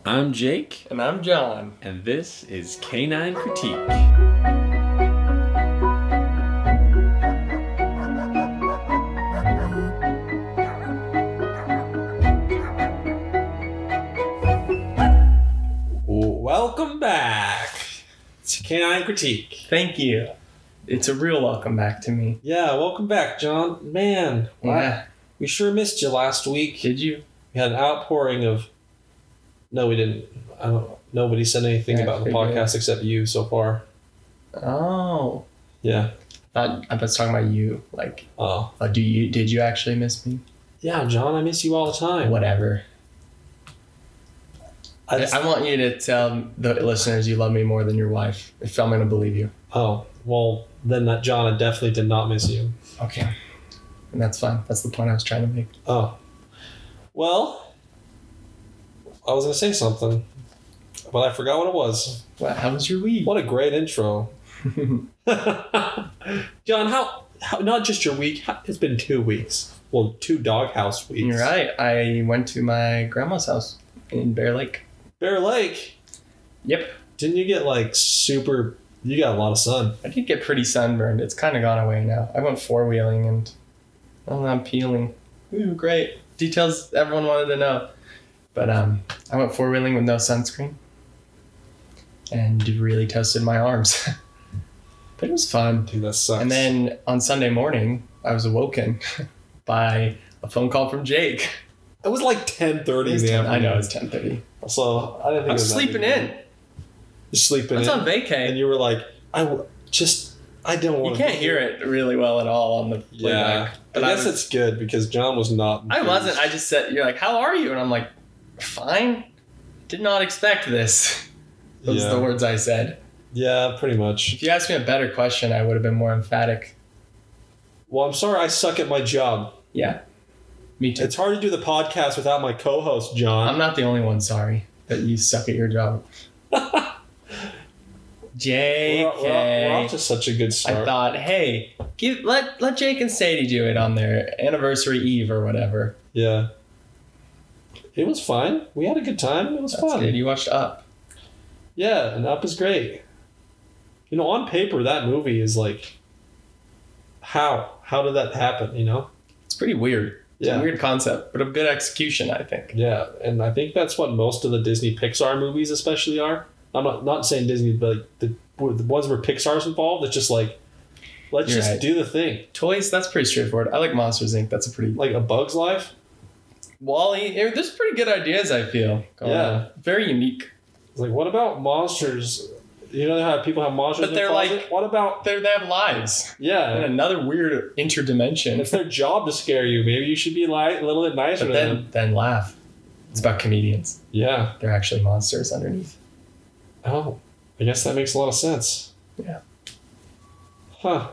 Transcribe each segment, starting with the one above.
I'm Jake. And I'm John. And this is Canine Critique. Welcome back to Canine Critique. Thank you. It's a real welcome back to me. Yeah, welcome back, John. Man, Yeah. we sure missed you last week. Did you? We had an outpouring of... No, we didn't. Nobody said anything about the podcast except you so far. Oh. Yeah. I was talking about you. Like, Oh. Did you actually miss me? Yeah, John, I miss you all the time. Whatever. I want you to tell the listeners you love me more than your wife, if I'm going to believe you. Oh, well, then that John, I definitely did not miss you. Okay. And that's fine. That's the point I was trying to make. Oh. Well, I was going to say something, but I forgot what it was. Well, how was your week? What a great intro. John, how not just your week, it's been 2 weeks. Well, 2 doghouse weeks. You're right. I went to my grandma's house in Bear Lake. Bear Lake? Yep. Didn't you get you got a lot of sun? I did get pretty sunburned. It's kind of gone away now. I went 4-wheeling and I'm peeling. Ooh, great. Details everyone wanted to know. But I went 4-wheeling with no sunscreen and really toasted my arms. But it was fun. Dude, that sucks. And then on Sunday morning, I was awoken by a phone call from Jake. It was like 10:30 in the afternoon. I know, it was 10:30. So I didn't think I'm it was sleeping in. You're sleeping I was in. on vacay. And you were like, I don't want You can't hear it really well at all on the playback. Yeah. But I guess it's good because John was not. I wasn't. I just said, you're like, how are you? And I'm like, fine. Did not expect this. Those are the words I said. Yeah, pretty much. If you asked me a better question, I would have been more emphatic. Well, I'm sorry I suck at my job. Yeah. Me too. It's hard to do the podcast without my co-host, John. I'm not the only one sorry that you suck at your job. JK. We're off to such a good start. I thought, hey, let Jake and Sadie do it on their anniversary eve or whatever. Yeah. It was fine. We had a good time. It was fun. Good. You watched Up. Yeah, and Up is great. You know, on paper, that movie is like, how did that happen? You know, it's pretty weird. It's a weird concept, but a good execution, I think. Yeah, and I think that's what most of the Disney Pixar movies especially are. I'm not saying Disney, but the ones where Pixar's involved, it's just like, let's do the thing. Toys, that's pretty straightforward. I like Monsters, Inc. That's a pretty... Like A Bug's Life? WALL-E. There's pretty good ideas, I feel. Very unique. It's like, what about monsters? You know how people have monsters in their closet? What about... They have lives. Yeah. In another weird interdimension. It's their job to scare you. Maybe you should be a little bit nicer to them. Then laugh. It's about comedians. Yeah. They're actually monsters underneath. Oh. I guess that makes a lot of sense. Yeah. Huh.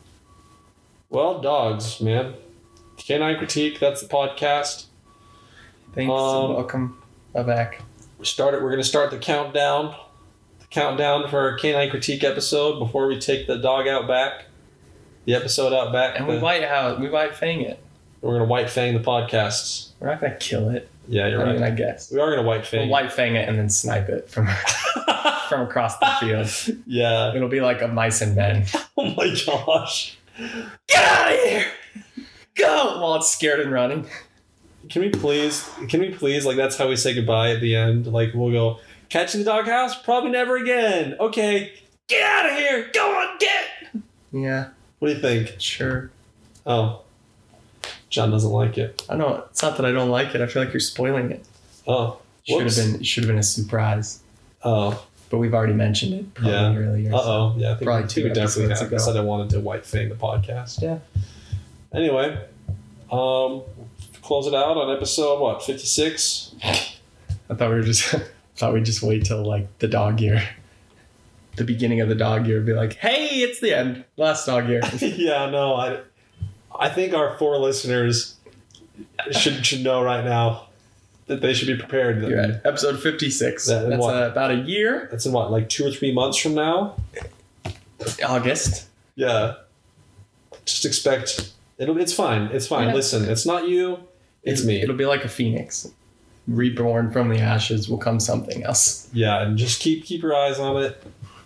Well, dogs, man. Canine Critique, that's the podcast. Thanks. Welcome back. We're going to start the countdown. For our Canine Critique episode before we take the dog out back. The episode out back. And we white fang it. We're going to white fang the podcasts. We're not going to kill it. Yeah, you're right. I guess. We are going to white fang. We'll white fang it and then snipe it from across the field. Yeah. It'll be like a mice and men. Oh my gosh. Get out of here! Go! While it's scared and running. Can we please, like, that's how we say goodbye at the end. Like, we'll go, catching the doghouse? Probably never again. Okay, get out of here! Go on, get! Yeah. What do you think? Sure. Oh. John doesn't like it. I know. It's not that I don't like it. I feel like you're spoiling it. Oh. Should have been a surprise. Oh. But we've already mentioned it probably earlier. Uh-oh. Yeah, I think probably we definitely have. I said I wanted to white fang the podcast. Yeah. Anyway, close it out on episode, 56? I thought we'd just wait till, like, the dog year. The beginning of the dog year would be like, hey, it's the end. Last dog year. Yeah, no, I think our 4 listeners should know right now that they should be prepared. You're right. Episode 56. That's about a year. That's in like 2 or 3 months from now? August. Yeah. Just expect... It's fine. It's fine. Yeah. Listen, it's not you. It's me. It'll be like a phoenix. reborn from the ashes will come something else. Yeah, and just keep your eyes on it.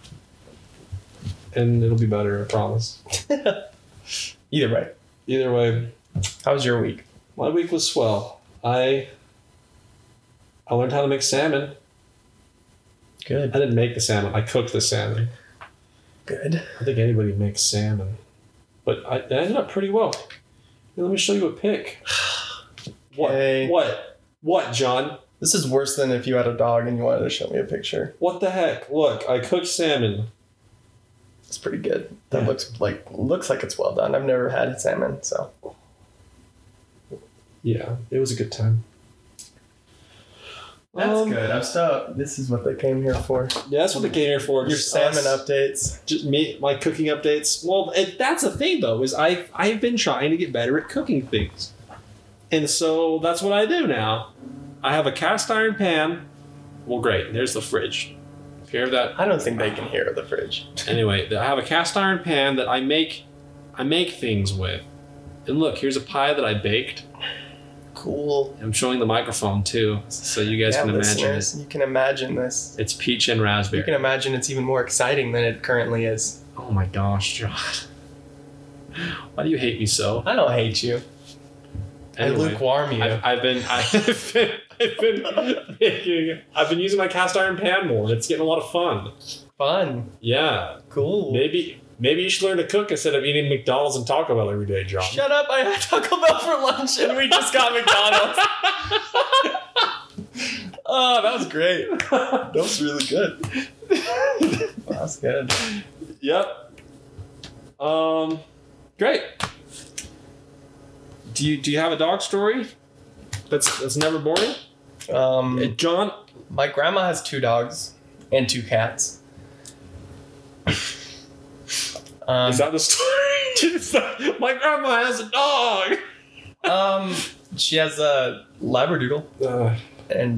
And it'll be better, I promise. Either way. How was your week? My week was swell. I learned how to make salmon. Good. I didn't make the salmon. I cooked the salmon. Good. I don't think anybody makes salmon. But I ended up pretty well. Here, let me show you a pic. What? Yay. What, John? This is worse than if you had a dog and you wanted to show me a picture. What the heck? Look, I cooked salmon. It's pretty good. That Yeah. looks like it's well done. I've never had salmon, so. Yeah, it was a good time. That's good. I'm stoked. This is what they came here for. Yeah, that's what they came here for. Your just salmon us. updates. Just me, my cooking updates. Well, that's the thing though, is I've been trying to get better at cooking things, and so that's what I do now. I have a cast iron pan. Well, great. There's the fridge. Hear that? I don't think they can hear the fridge. Anyway, I have a cast iron pan that I make things with, and look, here's a pie that I baked. Cool. I'm showing the microphone too, so you guys can imagine it. listeners, you can imagine this. It's peach and You raspberry. can imagine it's even more exciting than it currently is. Oh my gosh, John. Why do you hate me so? I don't hate you. Anyway, I lukewarm you. I've been using my cast iron pan more. It's getting a lot of fun. Fun. Yeah. Cool. Maybe you should learn to cook instead of eating McDonald's and Taco Bell every day, John. Shut up. I had Taco Bell for lunch and we just got McDonald's. Oh, that was great. That was really good. That's good. Yep. Great. Do you have a dog story? That's never boring? John? My grandma has 2 dogs and 2 cats. Is that the story? My grandma has a dog. She has a Labradoodle and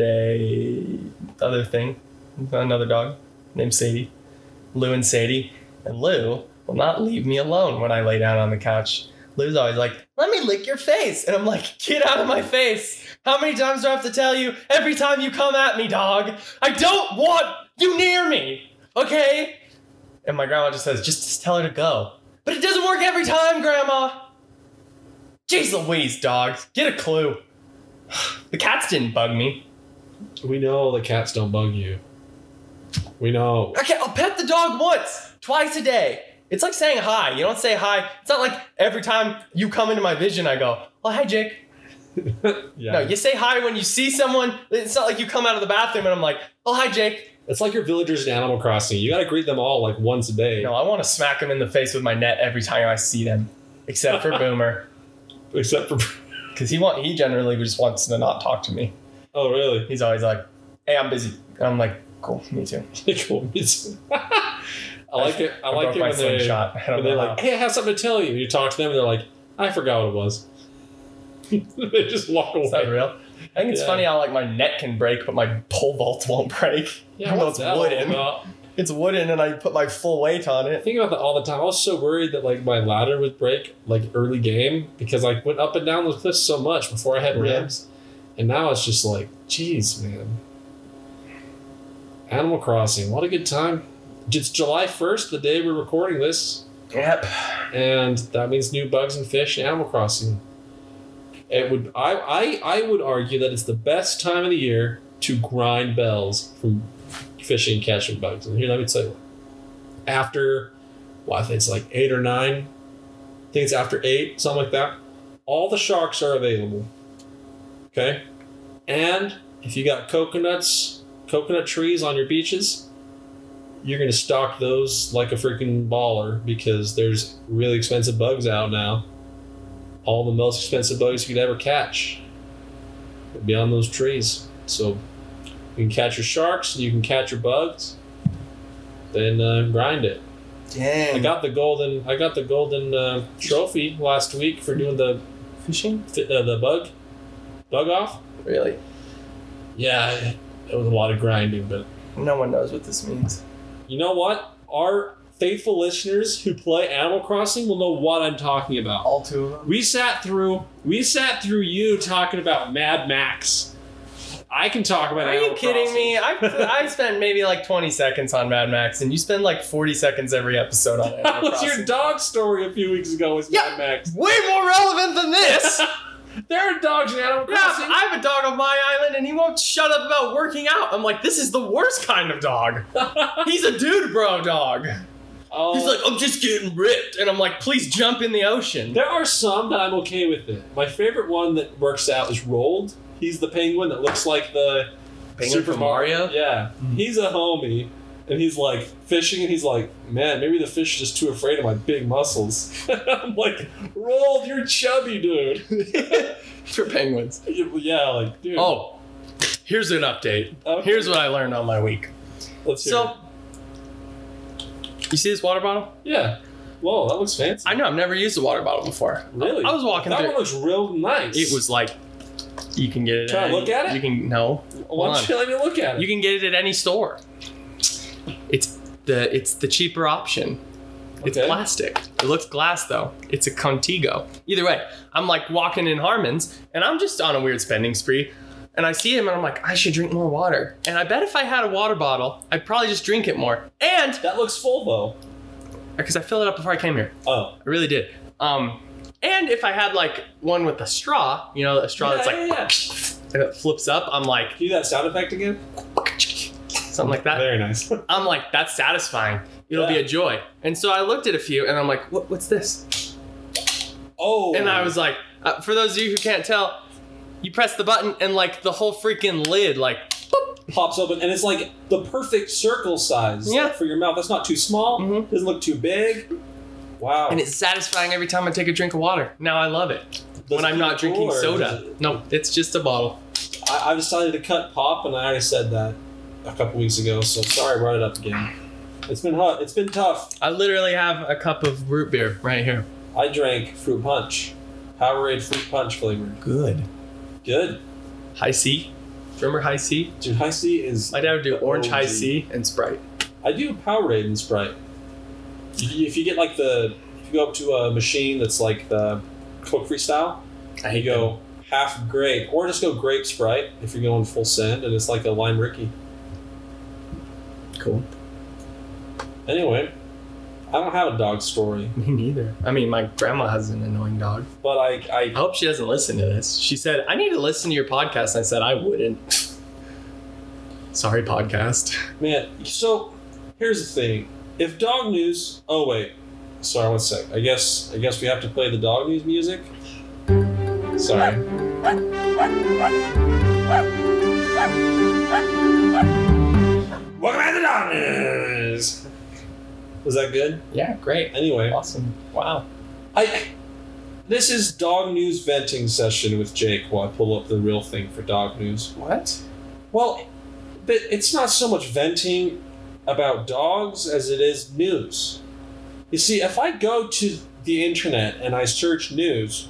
another dog named Sadie. Lou and Sadie. And Lou will not leave me alone when I lay down on the couch. Lou's always like, let me lick your face. And I'm like, get out of my face. How many times do I have to tell you? Every time you come at me, dog. I don't want you near me. Okay? And my grandma just says, just tell her to go. But it doesn't work every time, Grandma. Jeez Louise, dogs. Get a clue. The cats didn't bug me. We know the cats don't bug you. We know. Okay, I'll pet the dog once, twice a day. It's like saying hi. You don't say hi. It's not like every time you come into my vision, I go, oh, hi, Jake. Yeah. No, you say hi when you see someone. It's not like you come out of the bathroom and I'm like, oh, hi, Jake. It's like your villagers in Animal Crossing. You gotta greet them all like once a day. No, I want to smack them in the face with my net every time I see them. Except for Boomer. Except for... Because he generally just wants to not talk to me. Oh, really? He's always like, hey, I'm busy. And I'm like, cool, me too. Cool. I like it. I like broke it my when they, slingshot. I don't when they're know like, how. hey, I have something to tell you. You talk to them and they're like, I forgot what it was. They just walk away. Is that real? I think it's Yeah. funny how like my net can break, but my pole vault won't break. Yeah, Even though what's it's that all wooden. about? It's wooden, and I put my full weight on I it. think about that all the time. I was so worried that like my ladder would break like early game because I went up and down the cliffs so much before I had Yeah. ribs, and now it's just like, geez, man. Animal Crossing, what a good time! It's July 1st, the day we're recording this, Yep. and that means new bugs and fish in Animal Crossing. It would I would argue that it's the best time of the year to grind bells from fishing and catching bugs. And here, let me tell you, after, well, I think it's like 8 or 9. I think it's after 8, something like that. All the sharks are available. Okay? And if you got coconut trees on your beaches, you're going to stock those like a freaking baller because there's really expensive bugs out now. All the most expensive bugs you could ever catch will be on those trees. So you can catch your sharks, you can catch your bugs, then grind it. Dang. I got the golden trophy last week for doing the Fishing? the bug off. Really? Yeah, it was a lot of grinding, but No one knows what this means. you know what? Our faithful listeners who play Animal Crossing will know what I'm talking about. All 2 of them? We sat through you talking about Mad Max. I can talk about Are Animal you kidding Crossing. me? I spent maybe like 20 seconds on Mad Max, and you spend like 40 seconds every episode on Animal That was Crossing. your dog story a few weeks ago with Mad Max. Way more relevant than this. There are dogs in Animal Yeah, Crossing. I have a dog on my island, and he won't shut up about working out. I'm like, this is the worst kind of dog. He's a dude bro dog. Oh. He's like, I'm just getting ripped. And I'm like, please jump in the ocean. There are some that I'm okay with it. My favorite one that works out is Rolled. He's the penguin that looks like the Penguin Super from Mario? Yeah. He's a homie. And he's like fishing and he's like, man, maybe the fish is just too afraid of my big muscles. I'm like, Rolled, you're chubby, dude. For penguins. Yeah, like, dude. Oh, here's an update. Okay. Here's what I learned on my week. Let's hear it. So, you see this water bottle? Yeah. Whoa, that looks fancy. I know, I've never used a water bottle before. Really? I was walking that through. one looks real nice. It was like, you can get it. Can I look at it? You can no. Why don't you let me look at it? You can get it at any store. It's the cheaper option. It's Okay. plastic. It looks glass though. It's a Contigo. Either way, I'm like walking in Harmon's and I'm just on a weird spending spree. And I see him and I'm like, I should drink more water. And I bet if I had a water bottle, I'd probably just drink it more. And That looks full though. because I filled it up before I came here. Oh. I really did. And if I had like one with a straw, you know, a straw that's like and it flips up, I'm like Can you do that sound effect again? something like that. Very nice. I'm like, that's satisfying. It'll be Yeah. a joy. And so I looked at a few and I'm like, what's this? Oh. And I was like, for those of you who can't tell, you press the button and like the whole freaking lid, like, boop. Pops open and it's like the perfect circle size Yeah. for your mouth. That's not too small. Mhm. Doesn't look too big. Wow. And it's satisfying every time I take a drink of water. Now I love it. Does When it I'm keep not it drinking cool, or soda. does it- No, it's just a bottle. I've decided to cut pop, and I already said that a couple weeks ago. So sorry I brought it up again. It's been hot. It's been tough. I literally have a cup of root beer right here. I drank fruit punch, Powerade fruit punch flavor. Good. Good, High C. Remember High C? dude. High C is. My dad would do orange High OG. C and Sprite. I do Powerade and Sprite. If you get like if you go up to a machine that's like the Coke Freestyle, I you go half grape, or just go grape Sprite if you're going full send, and it's like a lime Ricky. Cool. Anyway, I don't have a dog story, Me neither. I mean, my grandma has an annoying dog. but I I hope she doesn't listen to this. She said, I need to listen to your podcast. And I said, I wouldn't. Sorry, podcast. man. So here's the thing: if dog news. Oh wait, sorry, 1 sec. I guess we have to play the dog news music. Sorry. Welcome back to dog news. Was that good? Yeah, great. Anyway, Awesome. Wow. This is dog news venting session with Jake while I pull up the real thing for dog news. What? Well, but it's not so much venting about dogs as it is news. You see, if I go to the internet and I search news,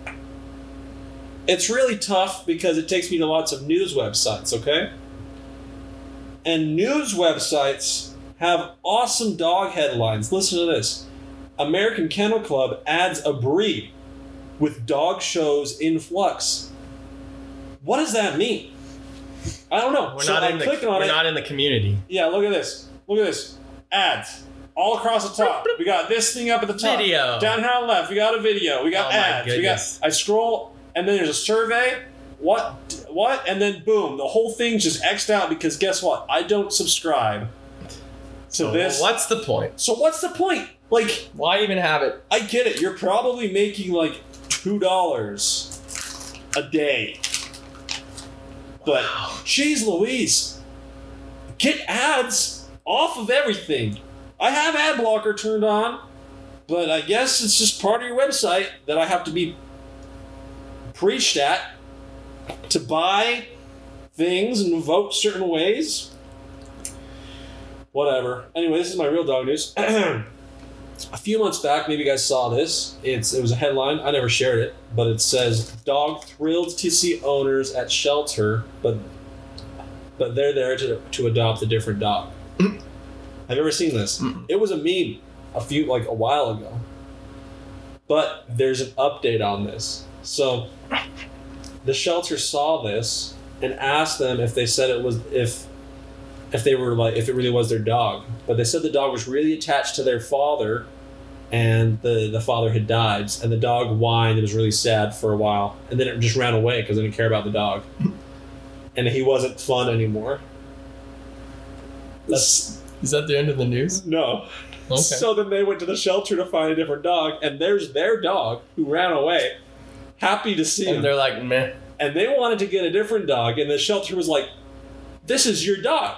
it's really tough because it takes me to lots of news websites, okay? And news websites have awesome dog headlines. Listen to this. American Kennel Club adds a breed with dog shows in flux. What does that mean? I don't know. We're So not I in the click on it. not in the community. Yeah, look at this. Look at this. Ads. All across the top. We got this thing up at the top. Video. Down here on the left, we got a video. We got Oh my ads. goodness. I scroll, and then there's a survey. What? And then boom, the whole thing's just X'd out because guess what? I don't subscribe to So this. what's the point? So what's the point? Like, Why even have it? I get it. You're probably making like $2 a day. But, jeez Louise, get ads off of everything. I have ad blocker turned on, but I guess it's just part of your website that I have to be preached at to buy things and vote certain ways. Whatever. Anyway, this is my real dog news. A few months back, maybe you guys saw this. It was a headline. I never shared it, but it says, "Dog thrilled to see owners at shelter, but they're there to adopt a different dog." Have you ever seen this? It was a meme a while ago. But there's an update on this. So the shelter saw this and asked them if they said it was if they were like if it really was their dog. But they said the dog was really attached to their father, and the father had died, and the dog whined and was really sad for a while, and then it just ran away because they didn't care about the dog, and he wasn't fun anymore. Is that the end of the news? No. Okay. So then they went to the shelter to find a different dog, and there's their dog who ran away, happy to see him. And they're like, meh. And they wanted to get a different dog, and the shelter was like, "This is your dog.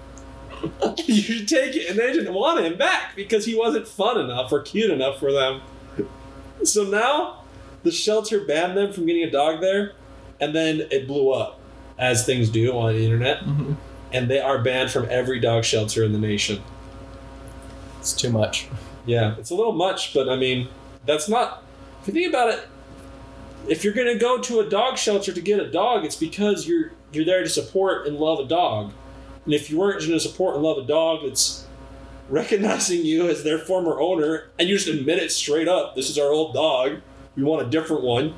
You should take it." And they didn't want him back because he wasn't fun enough or cute enough for them. So now the shelter banned them from getting a dog there, and then it blew up, as things do on the internet. Mm-hmm. And they are banned from every dog shelter in the nation. It's too much. Yeah, it's a little much, but I mean, that's not... If you think about it, if you're going to go to a dog shelter to get a dog, it's because you're there to support and love a dog. And if you weren't going to support and love a dog, it's recognizing you as their former owner, and you just admit it straight up. This is our old dog. We want a different one.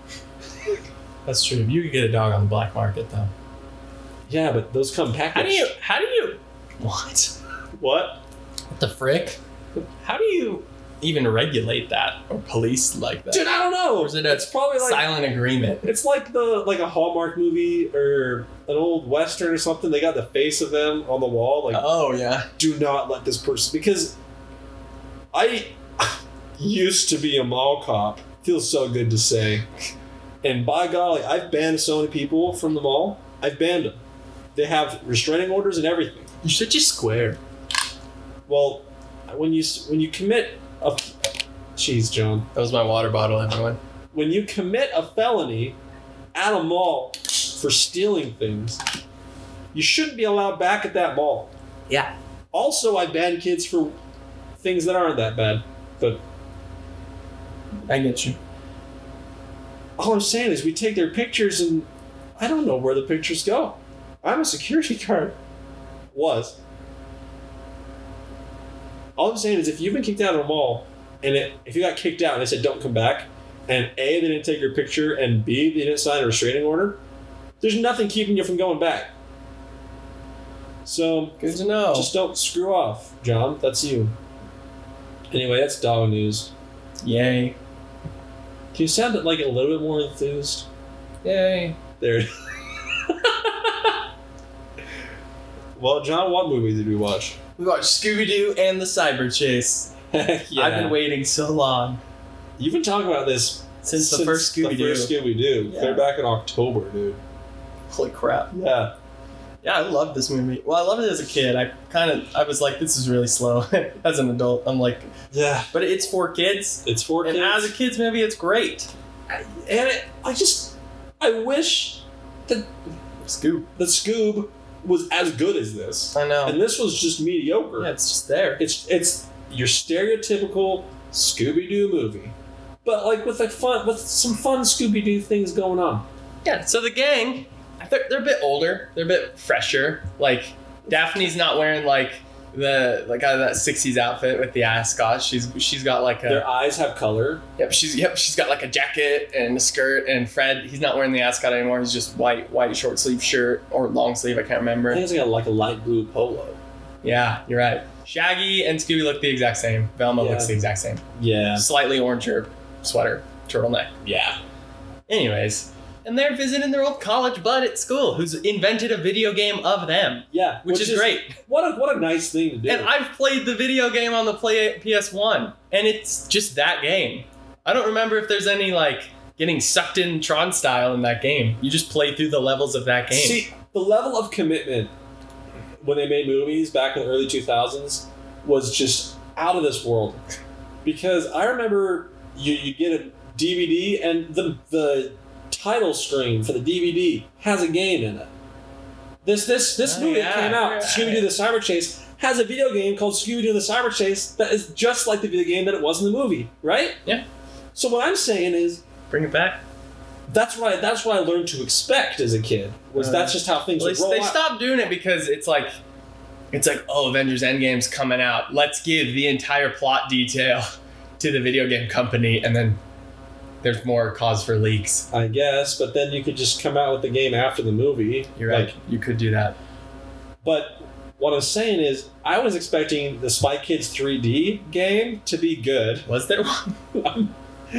That's true. You could get a dog on the black market, though. Yeah, but those come packaged. How do you... What? What? What the frick? How do you even regulate that or police like that? Dude, I don't know. Or is it a It's probably like... silent agreement? It's like a Hallmark movie or an old Western or something. They got the face of them on the wall. Like, oh, yeah. do not let this person... Because I used to be a mall cop. Feels so good to say. And by golly, I've banned so many people from the mall. I've banned them. They have restraining orders and everything. You should just square. Well, when you commit a... Jeez, John. That was my water bottle, everyone. When you commit a felony at a mall for stealing things, you shouldn't be allowed back at that mall. Yeah. Also, I ban kids for things that aren't that bad. But I get you. all I'm saying is we take their pictures and I don't know where the pictures go. I'm a security guard. Was. All I'm saying is if you've been kicked out of a mall and if you got kicked out and they said don't come back, and A, they didn't take your picture, and B, they didn't sign a restraining order, there's nothing keeping you from going back. So, good to know. Just don't screw off, John. That's you. Anyway, that's dog news. Yay. Can you sound like a little bit more enthused? Yay. There. Well, John, what movie did we watch? We watched Scooby-Doo and the Cyber Chase. Yeah. I've been waiting so long. You've been talking about this Since the first Scooby-Doo. The first Scooby-Doo. Yeah. Clear back in October, dude. Holy crap. Yeah. Yeah, I love this movie. Well, I loved it as a kid. I was like, this is really slow. As an adult, I'm like, Yeah. but it's for kids. It's for kids. And as a kid's movie, it's great. I wish that Scoob. the Scoob was as good as this. I know. And this was just mediocre. Yeah, it's just there. It's your stereotypical Scooby-Doo movie. But like with some fun Scooby-Doo things going on. Yeah, so the gang, they're a bit older. They're a bit fresher. Like, Daphne's not wearing like that 60s outfit with the ascot. She's got like a... Their eyes have color. She's got like a jacket and a skirt, and Fred, he's not wearing the ascot anymore. He's just white short sleeve shirt or long sleeve, I can't remember. I think it's got like a light blue polo. Yeah, you're right. Shaggy and Scooby look the exact same. Velma looks the exact same. Yeah. Slightly oranger sweater, turtleneck. Yeah. Anyways, and they're visiting their old college bud at school who's invented a video game of them. Yeah. Which is great. What a nice thing to do. And I've played the video game on the PS1, and it's just that game. I don't remember if there's any like getting sucked in Tron style in that game. You just play through the levels of that game. See, the level of commitment when they made movies back in the early 2000s was just out of this world. Because I remember you get a DVD and the title screen for the DVD has a game in it. This movie that came out, Scooby-Doo the Cyber Chase, has a video game called Scooby-Doo the Cyber Chase that is just like the video game that it was in the movie, right? Yeah. So what I'm saying is, bring it back. That's what I learned to expect as a kid. That's just how things would roll They out. stopped doing it because it's like, oh, Avengers Endgame's coming out. Let's give the entire plot detail to the video game company, and then there's more cause for leaks. I guess, but then you could just come out with the game after the movie. You're right. You could do that. But what I'm saying is, I was expecting the Spy Kids 3D game to be good. Was there one?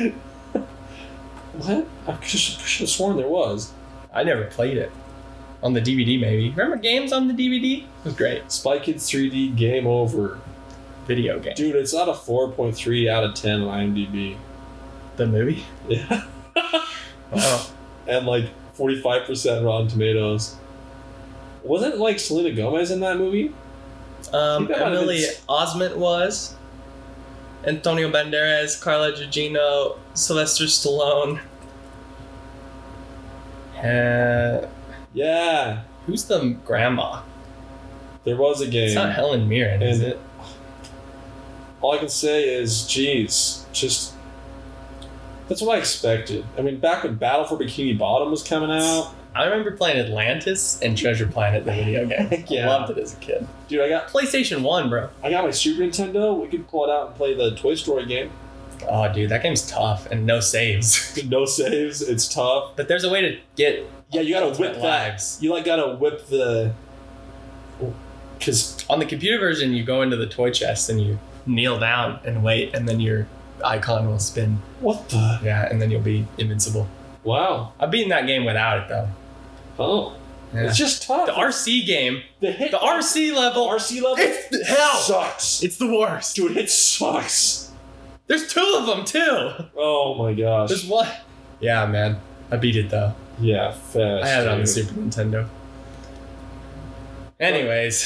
What? I should have sworn there was. I never played it. On the DVD, maybe. Remember games on the DVD? It was great. Spy Kids 3D game over. Video game. Dude, it's at a 4.3 out of 10 on IMDb. The movie? Yeah. Wow. And like 45% Rotten Tomatoes. Wasn't like Selena Gomez in that movie? Emily Osment was. Antonio Banderas, Carla Gugino, Sylvester Stallone. Yeah. Who's the grandma? There was a game. It's not Helen Mirren, is And- it? All I can say is, geez, just... That's what I expected. I mean, back when Battle for Bikini Bottom was coming out... I remember playing Atlantis and Treasure Planet, the video game. Yeah. I loved it as a kid. Dude, I got PlayStation 1, bro. my Super Nintendo. We could pull it out and play the Toy Story game. Oh, dude, that game's tough and no saves. No saves. It's tough. But there's a way to get Yeah, you gotta ultimate whip that. lives. You like gotta whip the... Because... On the computer version, you go into the toy chest and you kneel down and wait, and then your icon will spin. What the... Yeah, and then you'll be invincible. Wow. I've beaten that game without it, though. Oh. Yeah. It's just tough. The RC game, The RC level, RC level it's hell. sucks. It's the worst. Dude, it sucks. There's two of them, too. Oh my gosh. There's one. Yeah, man. I beat it, though. Yeah, fast. I had it on the dude. Super Nintendo. Anyways.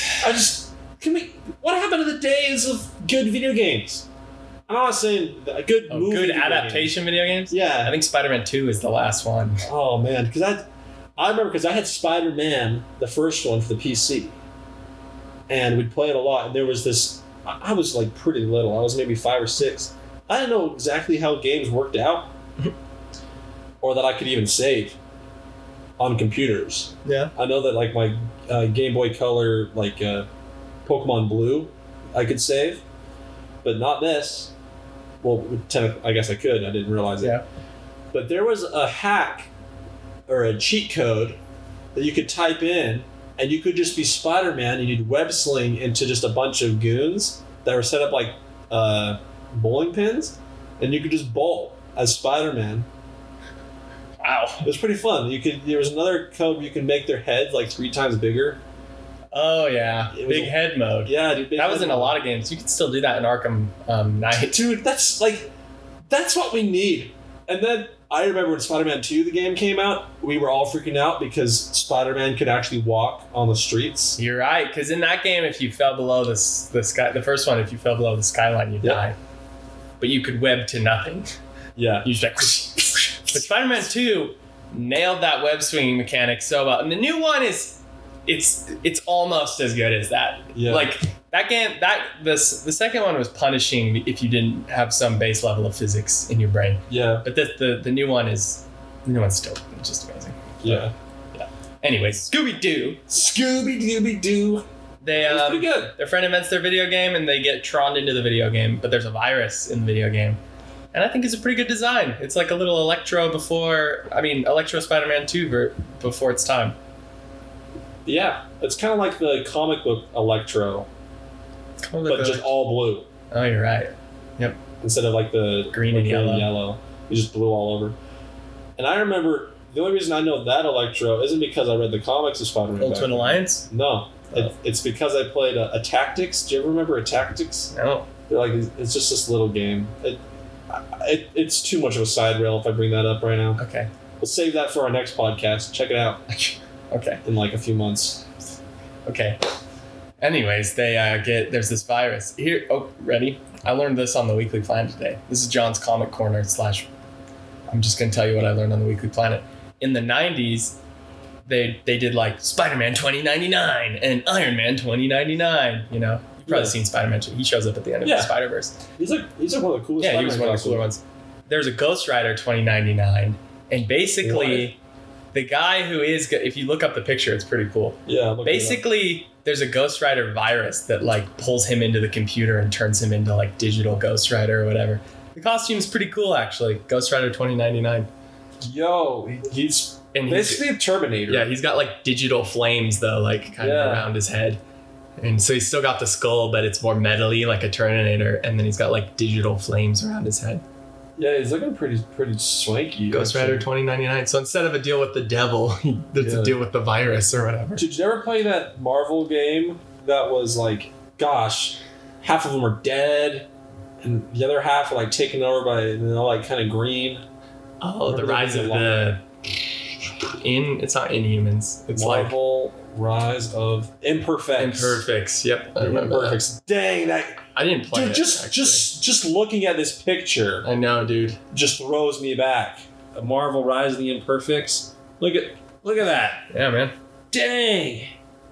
What happened to the days of good video games? I'm not saying a good movie. Good video adaptation video games? game. Yeah. I think Spider-Man 2 is the last one. Oh man, because I remember because I had Spider-Man, the first one for the PC, and we'd play it a lot. And there was this. I was like pretty little. I was maybe 5 or 6. I didn't know exactly how games worked out, or that I could even save on computers. Yeah. I know that like my Game Boy Color, like Pokemon Blue, I could save, but not this. Well, I guess I could. I didn't realize it. Yeah. But there was a hack or a cheat code that you could type in, and you could just be Spider-Man, and you'd web sling into just a bunch of goons that were set up like bowling pins, and you could just bowl as Spider-Man. Wow. It was pretty fun. There was another code where you could make their heads like 3 times bigger. Oh, yeah. It was Big head mode. Yeah, dude. That was in a lot of games. You could still do that in Arkham Knight. Dude, that's what we need. And then I remember when Spider-Man 2, the game came out, we were all freaking out because Spider-Man could actually walk on the streets. You're right, because in that game, if you fell below the sky, the first one, if you fell below the skyline, you'd die. But you could web to nothing. Yeah. You just like... But Spider-Man 2 nailed that web swinging mechanic so well. And the new one is... It's almost as good as that. Yeah. Like that game, the second one was punishing if you didn't have some base level of physics in your brain. Yeah. But the new one's still just amazing. Yeah. Yeah. Anyways, Scooby-Doo. Scooby-Dooby-Doo. They It was pretty good. their friend invents their video game and they get troned into the video game, but there's a virus in the video game. And I think it's a pretty good design. It's like a little Electro Spider-Man 2 before its time. Yeah. It's kind of like the comic book Electro, but just all blue. Oh, you're right. Instead of like the Green and yellow. yellow. You just blue all over. And I remember the only reason I know that Electro isn't because I read the comics of Spider-Man. back Ultimate then. Alliance? No. It's because I played a Tactics. Do you ever remember a Tactics? No. They're like, it's just this little game. It's too much of a side rail if I bring that up right now. Okay. We'll save that for our next podcast. Check it out Okay. in like a few months. Okay. Anyways, there's this virus. Here, ready? I learned this on the Weekly Planet today. This is John's Comic Corner / I'm just going to tell you what I learned on the Weekly Planet. In the 90s, they did like Spider-Man 2099 and Iron Man 2099, you know? You've probably seen Spider-Man 2. He shows up at the end of the Spider-Verse. He's like one of the coolest. Yeah, he was one of the cooler ones. There's a Ghost Rider 2099, and basically, the guy who is, if you look up the picture, it's pretty cool. Yeah. Basically, there's a Ghost Rider virus that like pulls him into the computer and turns him into like digital Ghost Rider or whatever. The costume's pretty cool, actually. Ghost Rider 2099. Yo, he's And basically a Terminator. Yeah, he's got like digital flames though, like kind of around his head. And so he's still got the skull, but it's more metally like a Terminator. And then he's got like digital flames around his head. Yeah, he's looking pretty swanky. Ghost Rider 2099. So instead of a deal with the devil, it's a deal with the virus or whatever. Did you ever play that Marvel game that was like, gosh, half of them are dead, and the other half are like taken over by, and they're like kind of green. Oh, the rise of the it's not Inhumans. It's Marvel Rise of Imperfects. Imperfects. Yep, I remember Imperfects. Dang, that I didn't play dude, it. Just looking at this picture, I know, dude. just throws me back. A Marvel Rise of the Imperfects. Look at that. Yeah, man. Dang.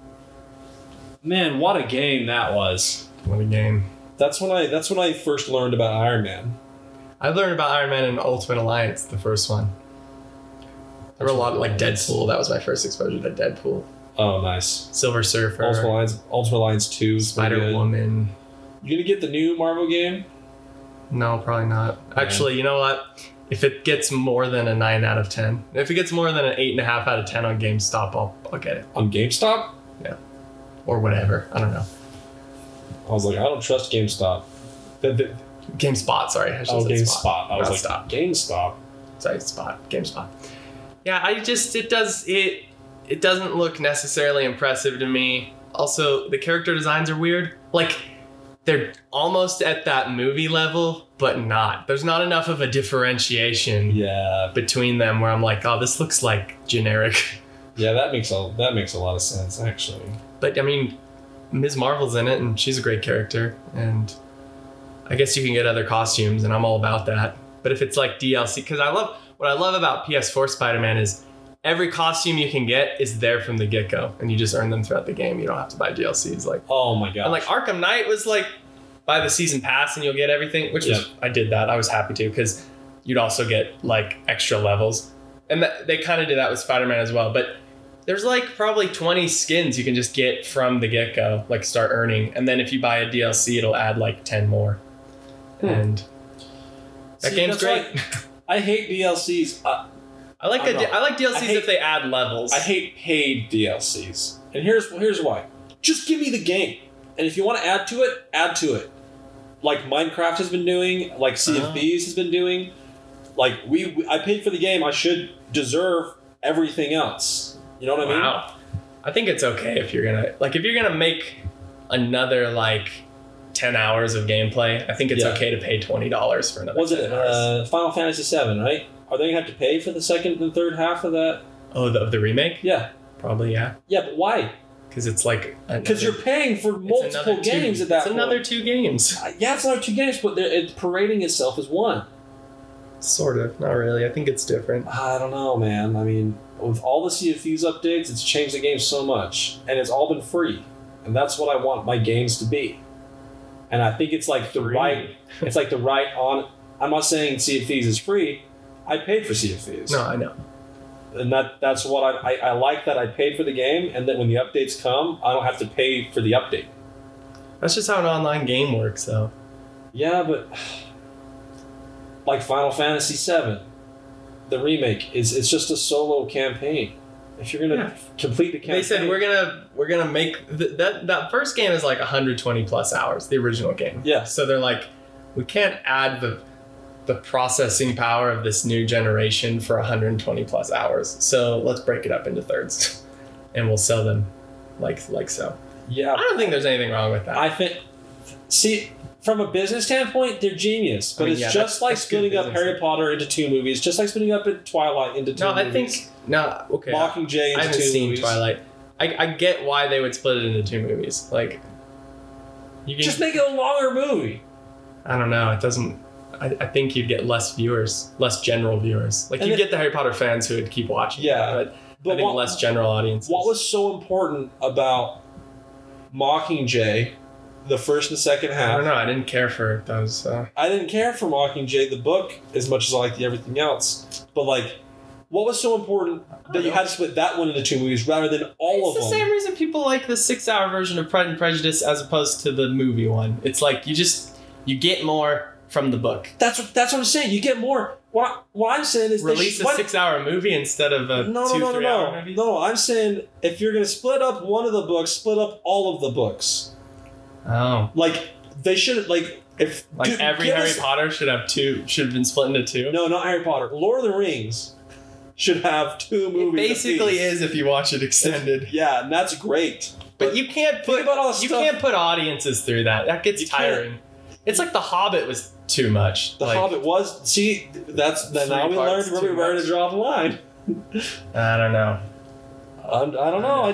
Man, what a game that was. What a game. That's when I first learned about Iron Man. I learned about Iron Man in Ultimate Alliance, the first one. There were a lot of like Deadpool. That was my first exposure to Deadpool. Oh, nice. Silver Surfer. Ultimate Alliance 2. Spider-Woman. You gonna get the new Marvel game? No, probably not. Actually, you know what? If it gets more than a 9 out of 10, if it gets more than an 8.5 out of 10 on GameStop, I'll get it. On GameStop? Yeah. Or whatever. I don't know. I was like, I don't trust GameStop. GameSpot, sorry. I should Oh, say GameSpot. I was like, Stop. GameStop. Sorry, GameSpot. Yeah, it doesn't look necessarily impressive to me. Also, the character designs are weird. Like, they're almost at that movie level, but not. There's not enough of a differentiation between them where I'm like, oh, this looks like generic. Yeah, that makes a lot of sense, actually. But, I mean, Ms. Marvel's in it, and she's a great character, and I guess you can get other costumes, and I'm all about that. But if it's like DLC, because what I love about PS4 Spider-Man is every costume you can get is there from the get-go, and you just earn them throughout the game. You don't have to buy DLCs. Like, oh my god! And like Arkham Knight was like, buy the season pass and you'll get everything, which was, I did that. I was happy to, because you'd also get like extra levels, and they kind of did that with Spider-Man as well. But there's like probably 20 skins you can just get from the get-go, like start earning, and then if you buy a DLC, it'll add like 10 more. And that game's great. I hate DLCs. I like DLCs if they add levels. I hate paid DLCs, and here's why. Just give me the game, and if you want to add to it. Like Minecraft has been doing, like Sea of Thieves has been doing. Like I paid for the game, I should deserve everything else. You know what I mean? Wow. I think it's okay if you're gonna make another like 10 hours of gameplay. I think it's okay to pay $20 for another. Was it Final Fantasy VII, right? Are they gonna have to pay for the second and third half of that? Oh, of the remake? Yeah. Probably, yeah. Yeah, but why? Because it's like... Because you're paying for multiple games at that point. It's another 2 games. Yeah, it's another 2 games, but it's parading itself as one. Sort of. Not really. I think it's different. I don't know, man. I mean, with all the Sea of Thieves updates, it's changed the game so much. And it's all been free. And that's what I want my games to be. And I think it's like the right... It's like the right on... I'm not saying Sea of Thieves is free. I paid for Sea of Thieves. No, I know. And that's what I like, that I paid for the game, and that when the updates come, I don't have to pay for the update. That's just how an online game works, though. Yeah, but like Final Fantasy VII, the remake it's just a solo campaign. If you're gonna complete the campaign, they said we're gonna make that first game is like 120 plus hours, the original game. Yeah. So they're like, we can't add the processing power of this new generation for 120 plus hours. So let's break it up into thirds, and we'll sell them like so. Yeah. I don't think there's anything wrong with that. I think, see, from a business standpoint, they're genius. But it's just like splitting up Harry Potter into 2 movies, just like splitting up Twilight into 2 movies. Okay. Mockingjay into 2 movies. I haven't seen Twilight. I get why they would split it into 2 movies. Like, you can just make it a longer movie. I don't know. It doesn't. I think you'd get less viewers, less general viewers. Like, you'd get the Harry Potter fans who would keep watching. Yeah. But I think less general audiences. What was so important about Mockingjay, the first and second half? I don't know. I didn't care for those. I didn't care for Mockingjay, the book, as much as I liked everything else. But, like, what was so important that you had to split that one into 2 movies rather than all of them? It's the same reason people like the 6-hour version of Pride and Prejudice as opposed to the movie one. It's like you get more from the book. That's what I'm saying. You get more. What I'm saying is Release a 6-hour movie instead of a 2-3 hour movie? No, I'm saying if you're going to split up one of the books, split up all of the books. Oh. Like, they should, like, if... Like, dude, every Harry Potter should have been split into 2? No, not Harry Potter. Lord of the Rings should have 2 movies. It basically is if you watch it extended. Yeah, and that's great. But you can't put can't put audiences through that. That gets tiring. It's like The Hobbit was too much. The Hobbit was... See, now we learned where to draw the line. I don't know. I don't know.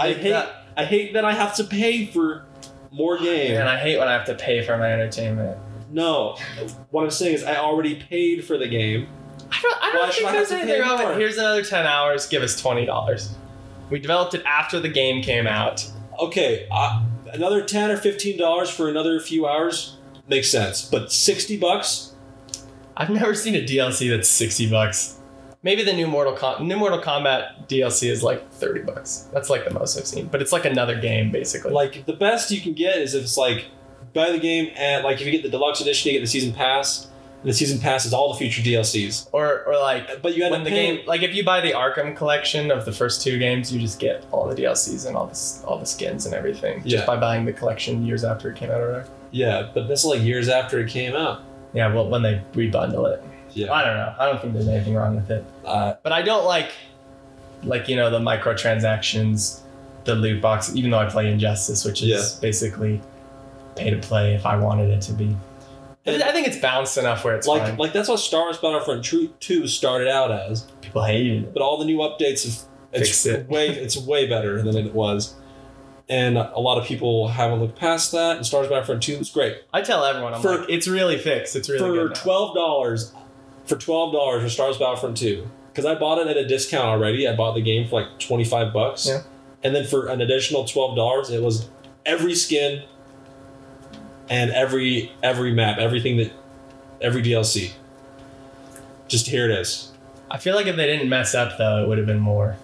I hate that I have to pay for more games. And I hate when I have to pay for my entertainment. No. What I'm saying is I already paid for the game. I don't think there's anything wrong with it. Here's another 10 hours. Give us $20. We developed it after the game came out. Okay. Another $10 or $15 for another few hours makes sense. But $60? I've never seen a DLC that's $60. Maybe the new Mortal Kombat DLC is like $30. That's like the most I've seen. But it's like another game, basically. Like, the best you can get is if it's like, buy the game and like if you get the deluxe edition, you get the season pass. And the season pass is all the future DLCs. Or like, but you when the game, like if you buy the Arkham collection of the first 2 games, you just get all the DLCs and all the skins and everything just by buying the collection years after it came out or whatever. Yeah, but that's like years after it came out. Yeah, well, when they rebundle it. Yeah. I don't know. I don't think there's anything wrong with it. But I don't like the microtransactions, the loot box, even though I play Injustice, which is basically pay to play if I wanted it to be. And I think it's balanced enough where it's fine. Like that's what Star Wars Battlefront 2 started out as. People hated it. But all the new updates have it's way better than it was. And a lot of people haven't looked past that. And Star Wars Battlefront 2 is great. I tell everyone, like, it's really fixed. It's really good now. For $12 for Star Wars Battlefront 2. Because I bought it at a discount already. I bought the game for like $25. Yeah. And then for an additional $12, it was every skin and every map, every DLC. Just here it is. I feel like if they didn't mess up, though, it would have been more.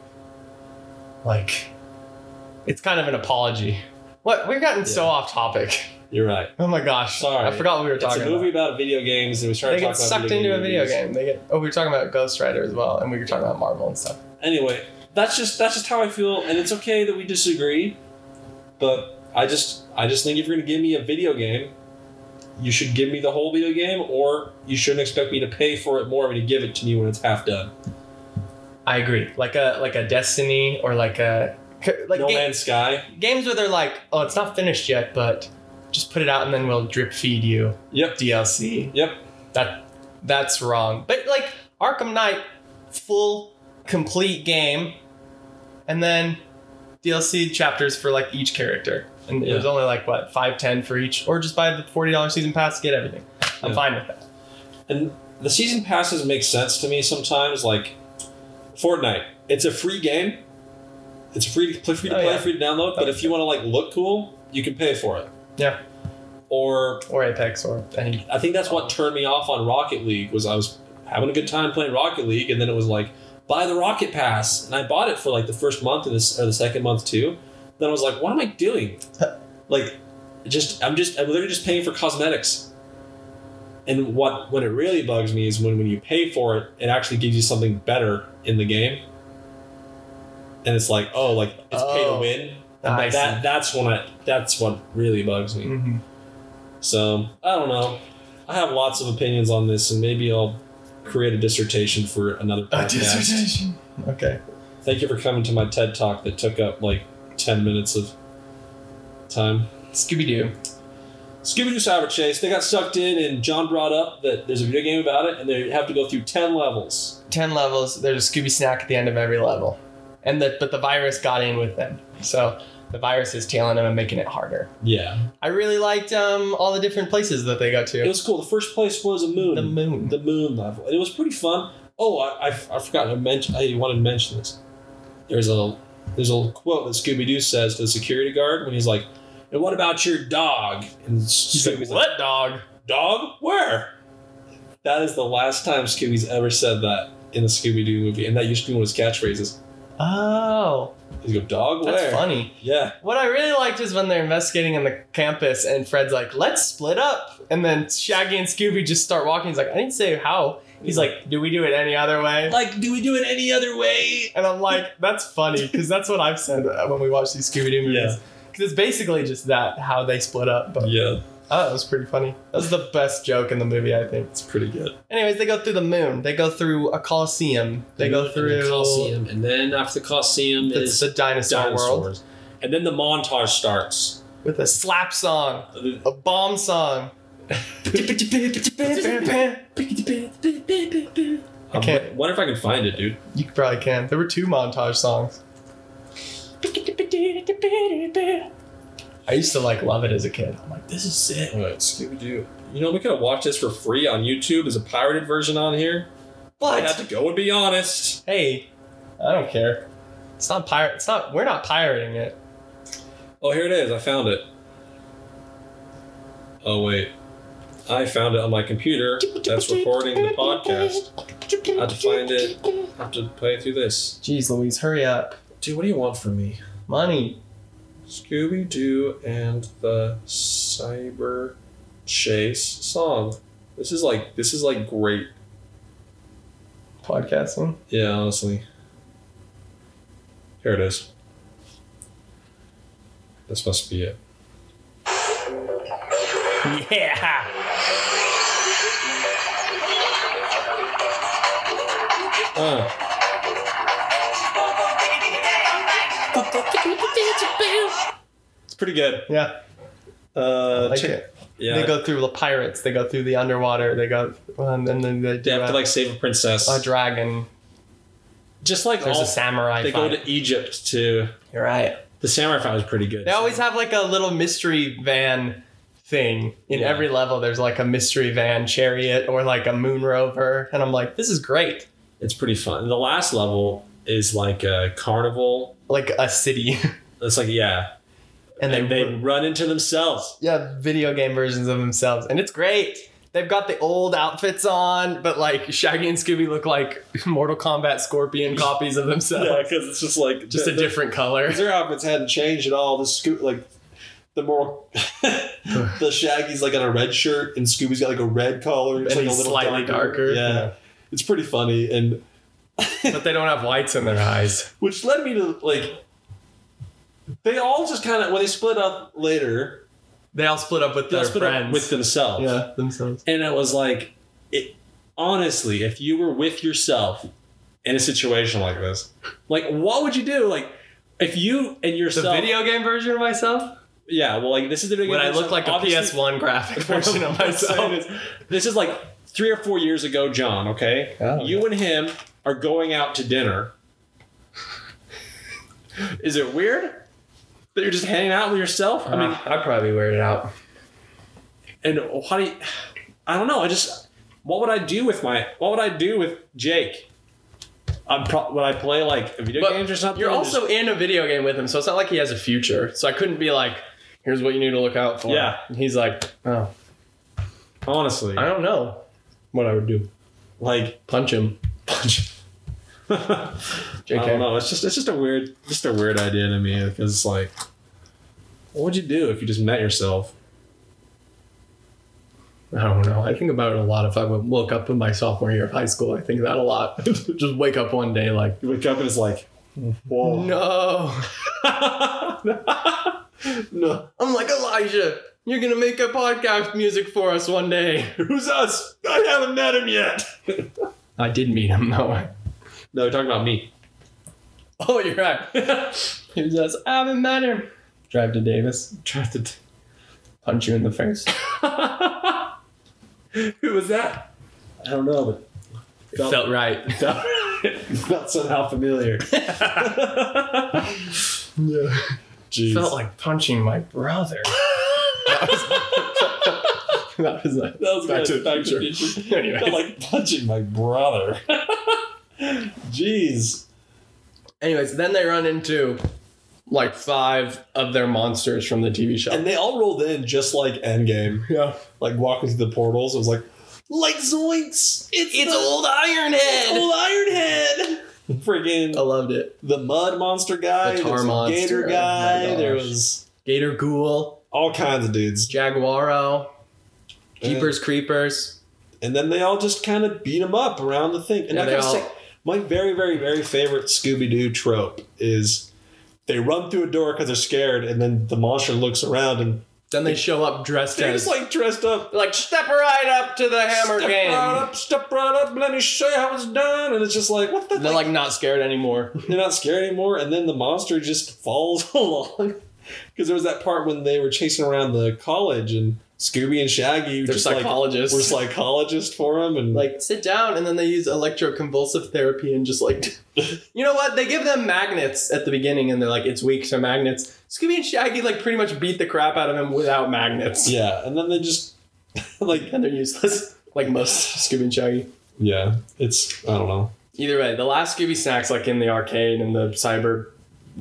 Like, it's kind of an apology. What? We're gotten so off topic. You're right. Oh my gosh. Sorry. I forgot what we were talking about. It's a movie about video games, and we started talking about They get sucked into a video game. We were talking about Ghost Rider as well, and we were talking about Marvel and stuff. Anyway, that's just how I feel, and it's okay that we disagree, but I just think if you're going to give me a video game, you should give me the whole video game, or you shouldn't expect me to pay for it more when you give it to me when it's half done. I agree. Like a Destiny or like No Man's Sky. Games where they're like, oh, it's not finished yet, but just put it out and then we'll drip feed you DLC. Yep. That's wrong. But like Arkham Knight, full, complete game, and then DLC chapters for like each character. And it was only like, what, $5-10 for each? Or just buy the $40 season pass to get everything. I'm fine with that. And the season passes make sense to me sometimes. Like Fortnite, it's a free game. It's free to play, free to download. But if you want to like look cool, you can pay for it. Yeah. Or Apex or any. I think that's what turned me off on Rocket League was I was having a good time playing Rocket League, and then it was like, buy the Rocket Pass, and I bought it for like the first month or the second month too. Then I was like, what am I doing? Like, I'm literally just paying for cosmetics. And when it really bugs me is when you pay for it, it actually gives you something better in the game. And it's like, it's pay to win. And that's what really bugs me. Mm-hmm. So, I don't know. I have lots of opinions on this, and maybe I'll create a dissertation for another podcast. A dissertation. Okay. Thank you for coming to my TED Talk that took up like 10 minutes of time. Scooby-Doo Cyber Chase. They got sucked in, and John brought up that there's a video game about it, and they have to go through 10 levels. 10 levels. There's a Scooby snack at the end of every level. But the virus got in with them. So the virus is tailing them and making it harder. Yeah. I really liked all the different places that they got to. It was cool. The first place was a moon. The moon level. And it was pretty fun. Oh, I forgot to mention. I wanted to mention this. There's a quote that Scooby-Doo says to the security guard when he's like, and what about your dog? And he's like, what dog? Dog? Where? That is the last time Scooby's ever said that in a Scooby-Doo movie. And that used to be one of his catchphrases. Oh, You go, dog, where? that's funny. Yeah. What I really liked is when they're investigating in the campus and Fred's like, let's split up. And then Shaggy and Scooby just start walking. He's like, I didn't say how. He's like, do we do it any other way? Like, do we do it any other way? And I'm like, that's funny, because that's what I've said when we watch these Scooby-Doo movies. Yeah. Because it's basically just that, how they split up. But Yeah. I thought it was pretty funny. That was the best joke in the movie, I think. It's pretty good. Anyways, they go through the moon. They go through a Coliseum. They go through... the Coliseum. And then after the Coliseum is the dinosaur world. And then the montage starts. With a slap song. A bomb song. I can't. Wonder if I can find it, dude. You probably can. There were 2 montage songs. I used to love it as a kid. I'm like, this is sick. All right, Scooby-Doo. You know, we could have watched this for free on YouTube. There's a pirated version on here. I had to go and be honest. Hey, I don't care. It's not pirate. It's not. We're not pirating it. Oh, here it is. I found it. Oh, wait. I found it on my computer that's recording the podcast. I have to find it. I have to play through this. Jeez Louise, hurry up. Dude, what do you want from me? Money. Scooby-Doo and the Cyber Chase song. This is like great. Podcasting. Yeah, honestly. Here it is. This must be it. Yeah. It's pretty good. Yeah. I like it. Yeah. They go through the pirates. They go through the underwater. They go, and then they do They have to save a princess. a dragon. Just like There's a samurai They fight. go to Egypt to. You're right. The samurai fight was pretty good. They always have a little mystery van thing in every level. There's a mystery van chariot or a moon rover, and I'm like, this is great. It's pretty fun. The last level is like a carnival. Like a city. It's And they run into themselves. Yeah, video game versions of themselves. And it's great. They've got the old outfits on, but Shaggy and Scooby look like Mortal Kombat Scorpion copies of themselves. Yeah, because it's just a different color. Their outfits hadn't changed at all. The more the Shaggy's on a red shirt and Scooby's got a red collar. It's and a he's little slightly darker. Yeah. It's pretty funny. And but they don't have lights in their eyes. Which led me to they all just kind of, when they split up later, they all split up with their friends. With themselves. Yeah, themselves. And it was honestly, if you were with yourself in a situation like this, what would you do? If you and yourself. The video game version of myself? Yeah, well, this is the video game version. When I look like a PS1 graphic version of myself. This is 3 or 4 years ago, John, okay? Oh. You and him are going out to dinner. Is it weird that you're just hanging out with yourself? I mean, I'd probably wear it out. And how do you, I don't know. What would I do with Jake? Would I play video games or something? You're also in a video game with him, so it's not like he has a future. So I couldn't be here's what you need to look out for. Yeah. And he's oh. Honestly. I don't know what I would do. Punch him. I don't know. It's just a weird idea to me, because what would you do if you just met yourself? I don't know. I think about it a lot. If I woke up in my sophomore year of high school, I think that a lot. Just wake up one day You wake up and it's whoa. No. No. I'm like, Elijah, you're going to make a podcast music for us one day. Who's us? I haven't met him yet. I did meet him, though. No, you're talking about me. Oh, you're right. Who's us? I haven't met him. Drive to Davis. Punch you in the face. Who was that? I don't know, but it felt right. It felt somehow familiar. Yeah. Jeez. Felt like punching my brother. That was Back to the Future. Anyway. Felt like punching my brother. Jeez. Anyways, then they run into 5 of their monsters from the TV show. And they all rolled in just like Endgame. Yeah. Walking through the portals. It was like zoinks! It's old Ironhead! Old Ironhead! Friggin' I loved it. the mud monster guy, The tar there was a monster. gator Oh guy, my there gosh. was Gator Ghoul, all kinds of dudes. Jaguaro, Jeepers Creepers. And then they all just kind of beat him up around the thing. And Yeah, I they gotta all- say, my very, very, very favorite Scooby-Doo trope is they run through a door because they're scared, and then the monster looks around and Then they show up dressed they're as just like dressed up. like step right up to the hammer game. Step right up, let me show you how it's done. And it's just like, what the They're like not scared anymore. they're not scared anymore, and then the monster just falls along. Because there was that part when they were chasing around the college, and Scooby and Shaggy They're just psychologists. were psychologists for him, and Like, sit down, and then they use electroconvulsive therapy and just like, you know what? They give them magnets at the beginning, and they're like, it's weak to magnets. Scooby and Shaggy like pretty much beat the crap out of him without magnets. yeah, and then they just like And they're useless, like most Scooby and Shaggy. yeah, it's I don't know. Either way, the last Scooby snack's like in the arcade, and the cyber,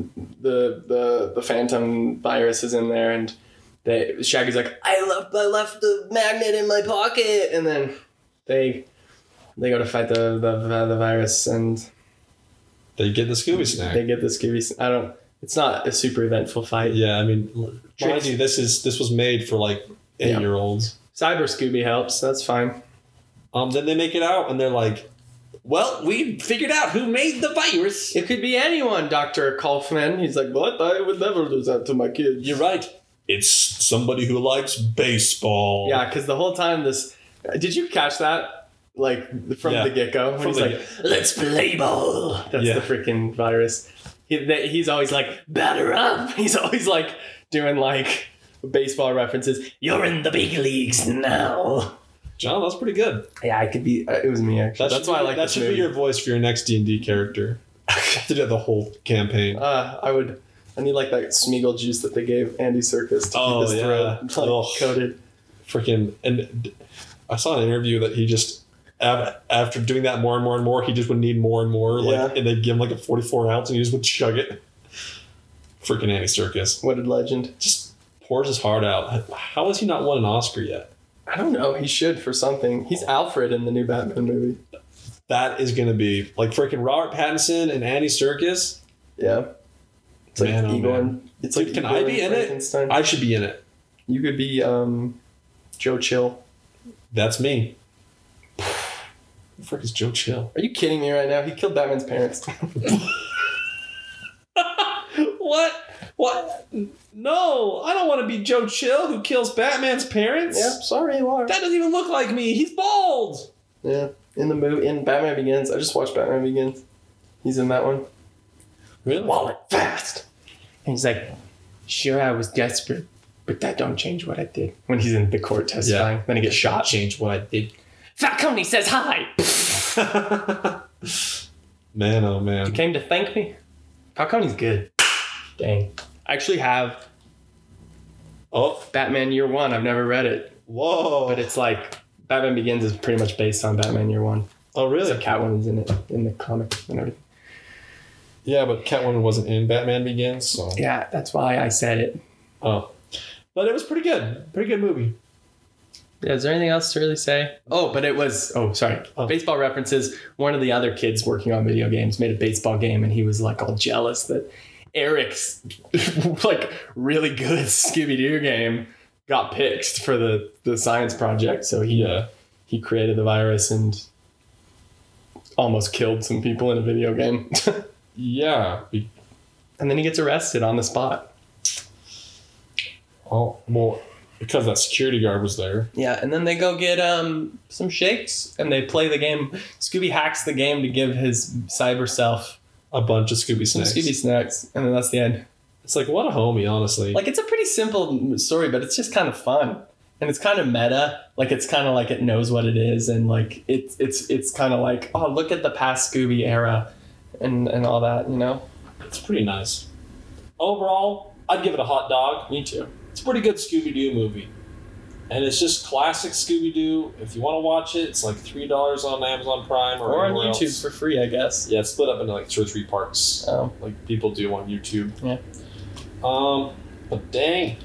the phantom virus is in there, and Shaggy's like, I left the magnet in my pocket, and then they go to fight the virus, and They get the Scooby snack. they get the Scooby. It's not a super eventful fight. Yeah, I mean, mind Tricks. you, this was made for like 8-year-olds. Cyber Scooby helps. That's fine. Then they make it out, and they're like, "Well, we figured out who made the virus." It could be anyone, Dr. Kaufman. He's like, what? I would never do that to my kids. You're right. It's somebody who likes baseball. Yeah, because the whole time did you catch that? Like, from Yeah. the get-go? When From he's the like, let's play ball. That's Yeah. the freaking virus. He's always like, batter up. He's always like doing like baseball references. You're in the big leagues now. John, that's pretty good. Yeah, I could be. It was me, actually. That's why I like that this should movie. be your voice for your next D&D character. To do the whole campaign. I need like that Smeagol juice that they gave Andy Serkis to Oh, keep his yeah. throat like, coated. Freaking, and I saw an interview that he just after doing that more and more and more, he just would need more and more. Like, Yeah. and they'd give him like a 44 ounce, and he just would chug it. Freaking Andy Serkis What a legend. just pours his heart out. How has he not won an Oscar yet? I don't know. He should for something. He's Alfred in the new Batman movie. That is going to be like freaking Robert Pattinson and Andy Serkis. Yeah. It's like Man, oh, Igor. man. It's Dude, like can Igor I be and in it? Frankenstein. I should be in it. You could be Joe Chill. That's me. Who the frick is Joe Chill? Are you kidding me right now? He killed Batman's parents. What? No, I don't want to be Joe Chill who kills Batman's parents. Yeah, sorry you are. That doesn't even look like me. He's bald. Yeah. In the movie, in Batman Begins. I just watched Batman Begins. He's in that one. Really? Wallet fast. And he's like, sure, I was desperate, but that don't change what I did. When he's in the court testifying, then he gets shot. Change what I did. Falcone says hi. Man, oh man. You came to thank me? Falcone's good. Dang. I actually have Oh, Batman Year One. I've never read it, whoa. but it's like Batman Begins is pretty much based on Batman Year One. Oh, really? So Catwoman's in it, in the comic and everything. Yeah, but Catwoman wasn't in Batman Begins, so. Yeah, that's why I said it. Oh. But it was pretty good. Pretty good movie. Yeah, is there anything else to really say? Oh, but it was, sorry. Oh. Baseball references. One of the other kids working on video games made a baseball game, and he was like all jealous that Eric's like really good Scooby-Doo game got picked for the science project. So he created the virus and almost killed some people in a video game. Yeah. And then he gets arrested on the spot. Oh, well, because that security guard was there. Yeah, and then they go get some shakes and they play the game. Scooby hacks the game to give his cyber self A bunch of Scooby some snacks. Scooby snacks, and then that's the end. It's like, what a homie, honestly. Like, it's a pretty simple story, but it's just kind of fun. And it's kind of meta. Like, it's kind of like it knows what it is, and like it's kind of like, oh, look at the past Scooby era and all that, you know? It's pretty nice. Overall, I'd give it a hot dog. Me too. It's a pretty good Scooby-Doo movie. And it's just classic Scooby-Doo. If you want to watch it, it's like $3 on Amazon Prime Or on anywhere YouTube else. for free, I guess. Yeah, it's split up into like 2 or 3 parts. Oh. Like people do on YouTube. Yeah. But dang.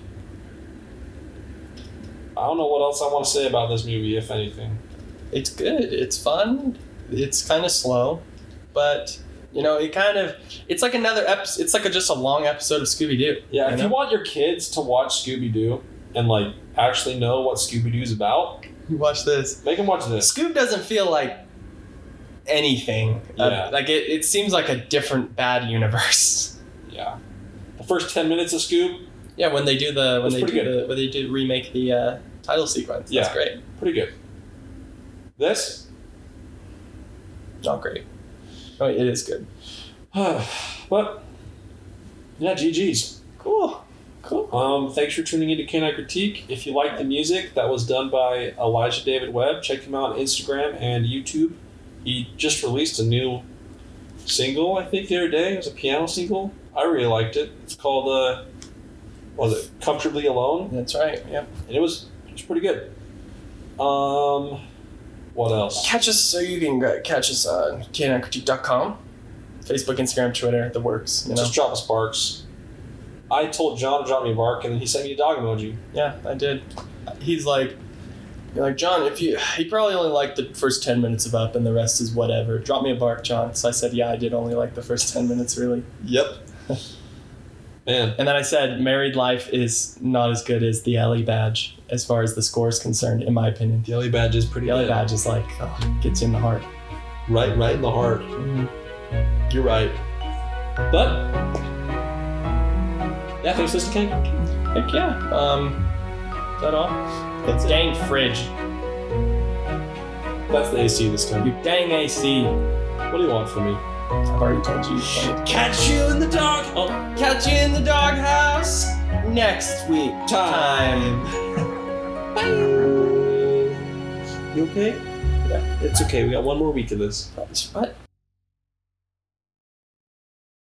I don't know what else I want to say about this movie, if anything. It's good. It's fun. It's kind of slow, but You know, it's like another episode. It's like just a long episode of Scooby-Doo. Yeah, if know? you want your kids to watch Scooby-Doo and like actually know what Scooby-Doo's about, Watch this. make them watch this. Scoob doesn't feel like anything. Yeah. Like it seems like a different bad universe. Yeah. The first 10 minutes of Scoob, Yeah, when they do remake the title sequence. Yeah. That's great. pretty good. This? Not great. Oh, it is good. But, yeah, GG's. Cool. Thanks for tuning into Canine Critique. If you like the music, that was done by Elijah David Webb. Check him out on Instagram and YouTube. He just released a new single, I think, the other day. It was a piano single. I really liked it. It's called, what was it, Comfortably Alone? That's right. Yep. And it was pretty good. What else? Catch us so you can catch us on caninecritique.com. Facebook, Instagram, Twitter, the works. You know. Just drop us barks. I told John to drop me a bark, and then he sent me a dog emoji. Yeah, I did. You're like, John, he probably only liked the first 10 minutes of Up and the rest is whatever. Drop me a bark, John. So I said, yeah, I did only like the first 10 minutes, really. Yep. Man. And then I said, Married Life is not as good as the Ellie badge as far as the score is concerned, in my opinion. The Ellie badge is pretty The Ellie good. badge is like, gets you in the heart. Right in the heart. Mm-hmm. You're right. But, yeah, thanks for listening, Ken. Heck yeah. Is that all? That's it. Dang fridge. That's the AC this time. You dang AC. What do you want from me? I've already told you. Catch you in the dog. Oh, Catch you in the doghouse next week. time. Bye. You okay? Yeah. It's okay. We got one more week of this. What?